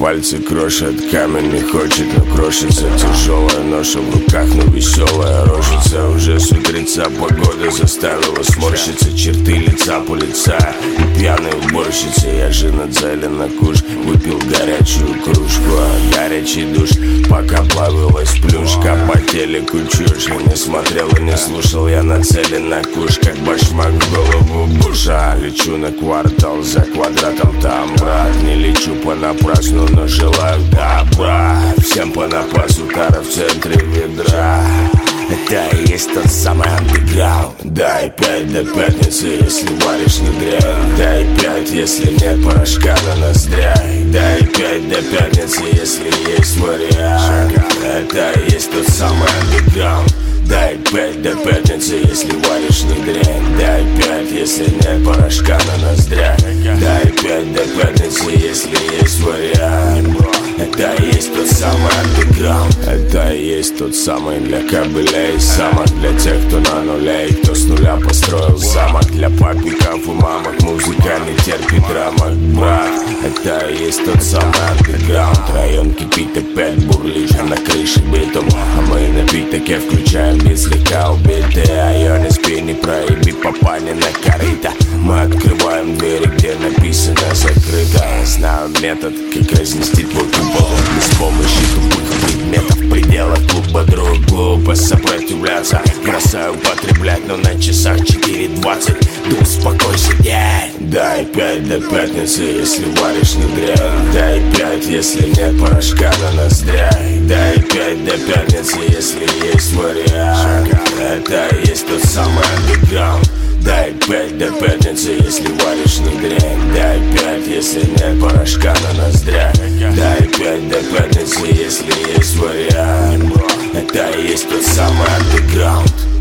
пальцы крошат, камень не хочет, но крошится. Тяжелая ноша в руках, но веселая рожица. Уже с утреца погода заставила сморщиться черты лица по лица. И пьяная уборщица, я же нацелен на куш. Выпил горячую кружку, а горячий душ. Пока плавилась плюшка, по телеку чушь. Не смотрел и не слушал, я нацелен на куш. Как башмак в голову Буша. Лечу на квартал, за квадратом там, брат. Не лечу понапрасну, но желаю добра. Всем понапасу, тара в центре ведра. Это и есть тот самый андеграунд. Дай 5 до пятницы, если варишь не дрянь. Дай 5, если нет порошка на ноздрях. Дай 5 до пятницы, если есть вариант. Это и есть тот самый андеграунд. Дай 5 до пятницы, если варишь не дрянь. Дай 5, если нет порошка на ноздрях. Дай 5 до пятницы, если есть вариант. Это и есть тот самый андеграунд. Это и есть тот самый для кабелей. Самок для тех, кто на нуле и кто с нуля построил замок. Для папиков и мамок музыка не терпит рамок, брат. Это и есть тот самый андеграунд. Район кипит, опять бурлит, а на крыше битум. А мы напиток я включаем бит слегка убитый. А я не спи, не проеби, попа не на корыто. Мы открываем двери, где написано закрыто. Я знаю метод, как разнести твой купол. Без помощи тупых предметов в пределах клуба друг. Глупо сопротивляться, бросаю употреблять, но на часах 4:20. Да успокойся, дядь. Дай 5 до пятницы, если варишь не дрянь. Дай 5, если нет порошка на ноздрях. Дай 5 до пятницы, если есть вариант. Это и есть тот самый андеграунд. Дай 5 до пятницы, если варишь не дрянь. Дай 5, если нет порошка на ноздрях. Дай 5 до пятницы, если есть вариант. Это и есть тот самый андеграунд.